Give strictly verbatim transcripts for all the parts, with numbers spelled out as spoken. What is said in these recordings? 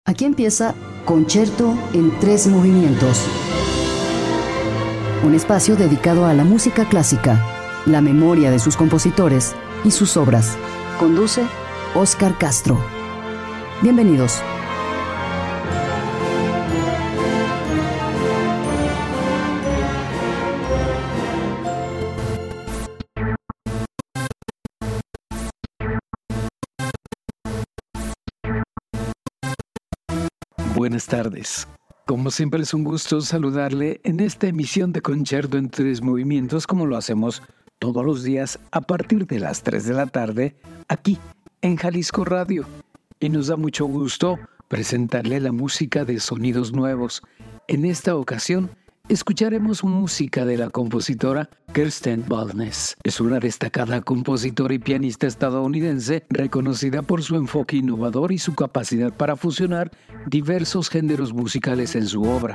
Aquí empieza Concerto en tres movimientos. Un espacio dedicado a la música clásica, la memoria de sus compositores y sus obras. Conduce Óscar Castro. Bienvenidos. Buenas tardes. Como siempre es un gusto saludarle en esta emisión de Concerto en tres movimientos, como lo hacemos todos los días a partir de las tres de la tarde, aquí en Jalisco Radio. Y nos da mucho gusto presentarle la música de Sonidos Nuevos. En esta ocasión escucharemos música de la compositora Kirsten Balnes. Es una destacada compositora y pianista estadounidense reconocida por su enfoque innovador y su capacidad para fusionar diversos géneros musicales en su obra.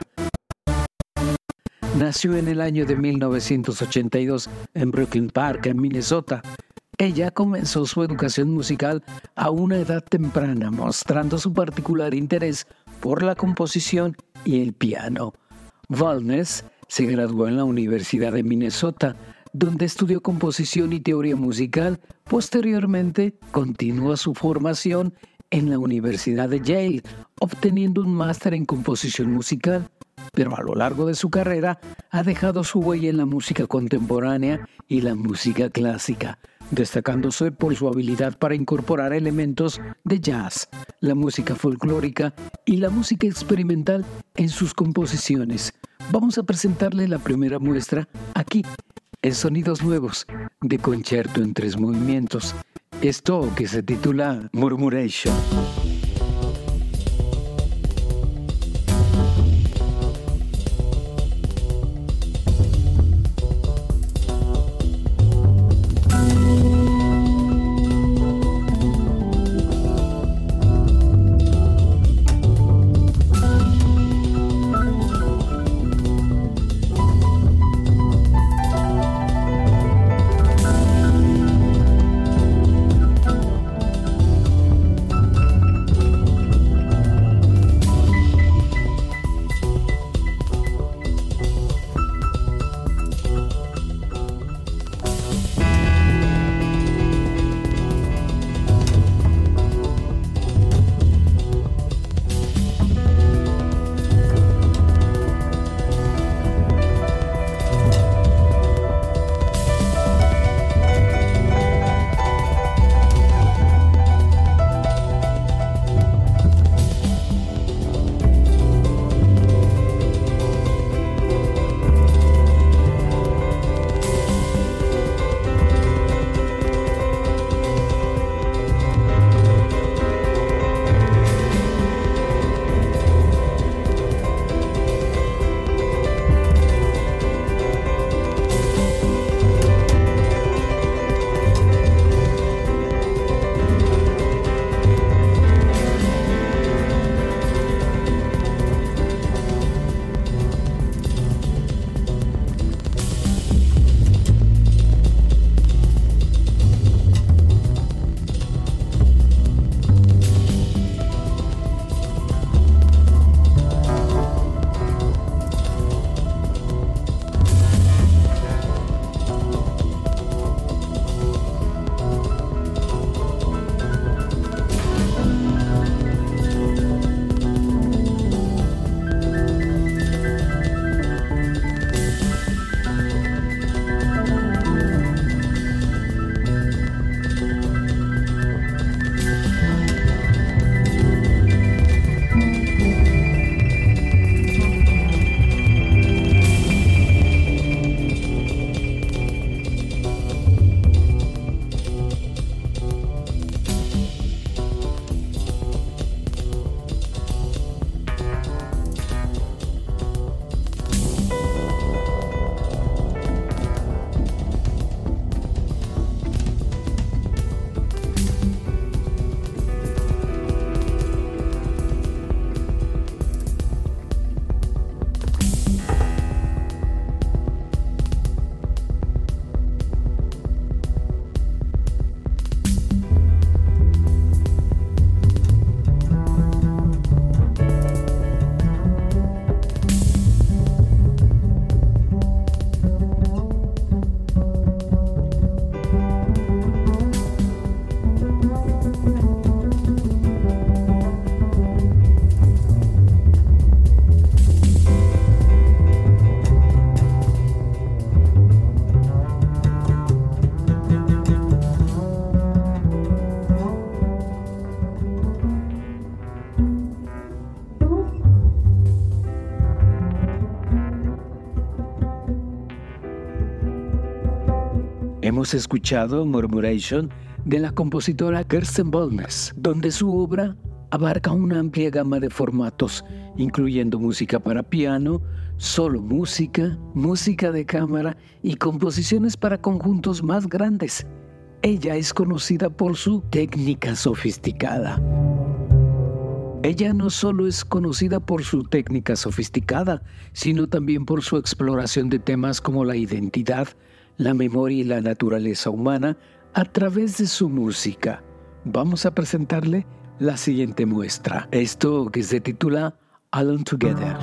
Nació en el año de mil novecientos ochenta y dos en Brooklyn Park, en Minnesota. Ella comenzó su educación musical a una edad temprana, mostrando su particular interés por la composición y el piano. Balnes se graduó en la Universidad de Minnesota, donde estudió composición y teoría musical. Posteriormente, continuó su formación en la Universidad de Yale, obteniendo un máster en composición musical. Pero a lo largo de su carrera ha dejado su huella en la música contemporánea y la música clásica, destacándose por su habilidad para incorporar elementos de jazz, la música folclórica y la música experimental en sus composiciones. Vamos a presentarle la primera muestra aquí, en Sonidos Nuevos, de Concerto en tres movimientos. Esto que se titula Murmuration. Hemos escuchado Murmuration de la compositora Kirsten Bollness, donde su obra abarca una amplia gama de formatos, incluyendo música para piano, solo música, música de cámara y composiciones para conjuntos más grandes. Ella es conocida por su técnica sofisticada. Ella no solo es conocida por su técnica sofisticada, sino también por su exploración de temas como la identidad, la memoria y la naturaleza humana a través de su música. Vamos a presentarle la siguiente muestra. Esto que se titula Alone Together.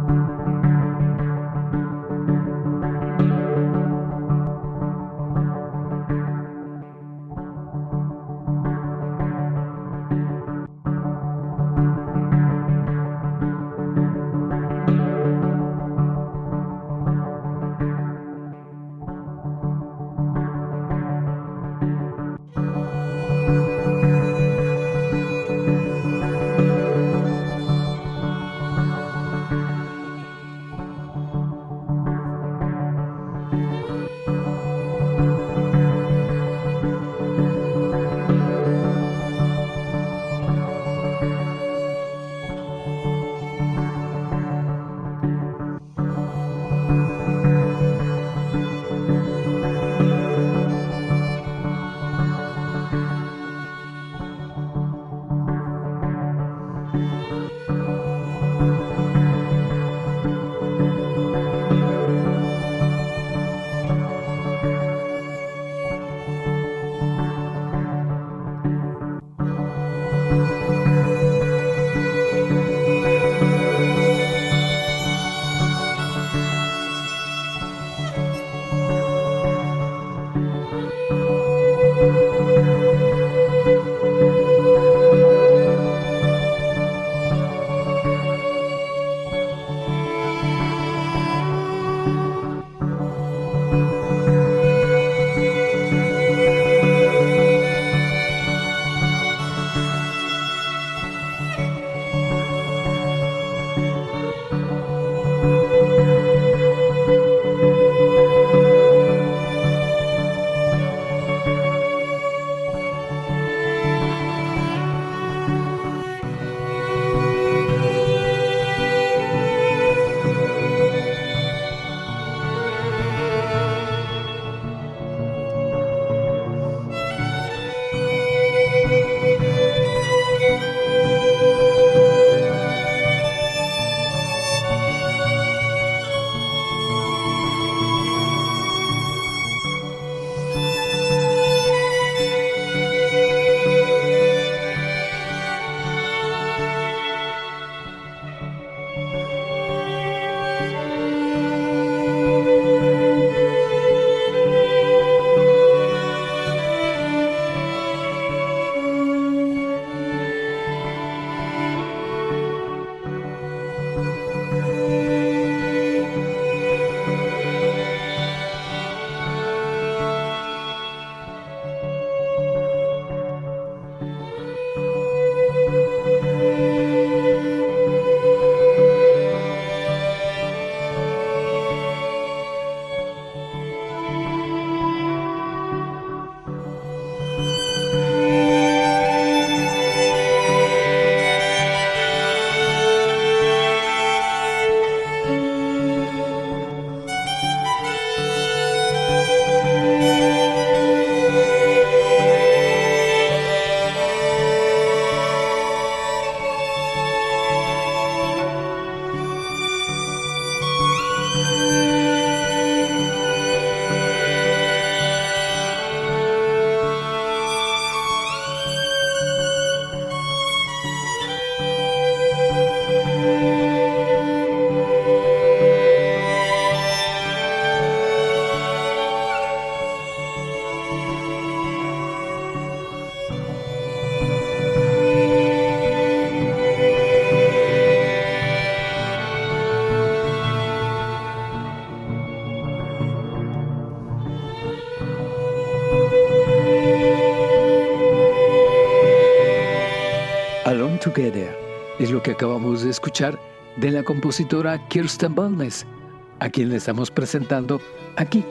Together es lo que acabamos de escuchar de la compositora Kirsten Bollness, a quien le estamos presentando aquí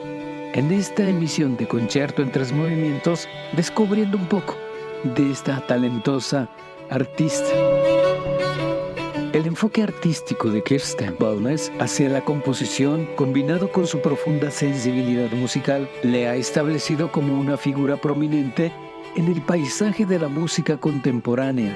en esta emisión de Concierto en Tres Movimientos, descubriendo un poco de esta talentosa artista. El enfoque artístico de Kirsten Bowness hacia la composición, combinado con su profunda sensibilidad musical, le ha establecido como una figura prominente en el paisaje de la música contemporánea,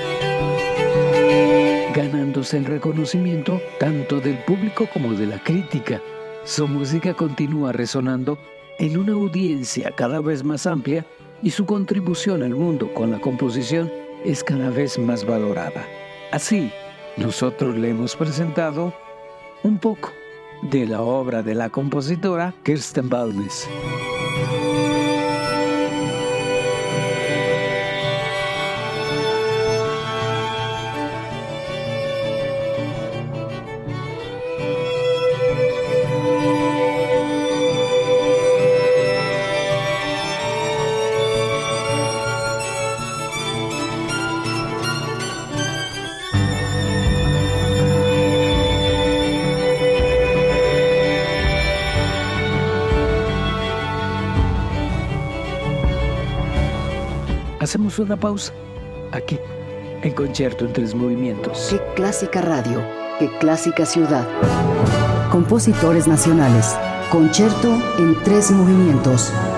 ganándose el reconocimiento tanto del público como de la crítica. Su música continúa resonando en una audiencia cada vez más amplia y su contribución al mundo con la composición es cada vez más valorada. Así, nosotros le hemos presentado un poco de la obra de la compositora Kirsten Bowness. Hacemos una pausa aquí, en Concierto en Tres Movimientos. Qué clásica radio, qué clásica ciudad. Compositores nacionales. Concierto en Tres Movimientos.